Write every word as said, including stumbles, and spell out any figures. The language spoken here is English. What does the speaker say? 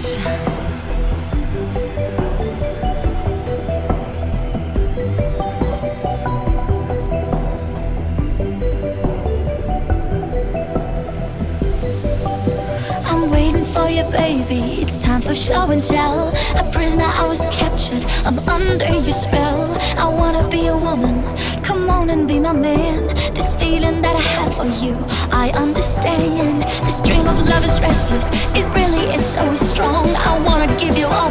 Baby, it's time for show and tell. A prisoner, I was captured, I'm under your spell. I wanna be a woman, come on and be my man. This feeling that I have for you, I understand. This dream of love is restless, it really is so strong. I wanna give you all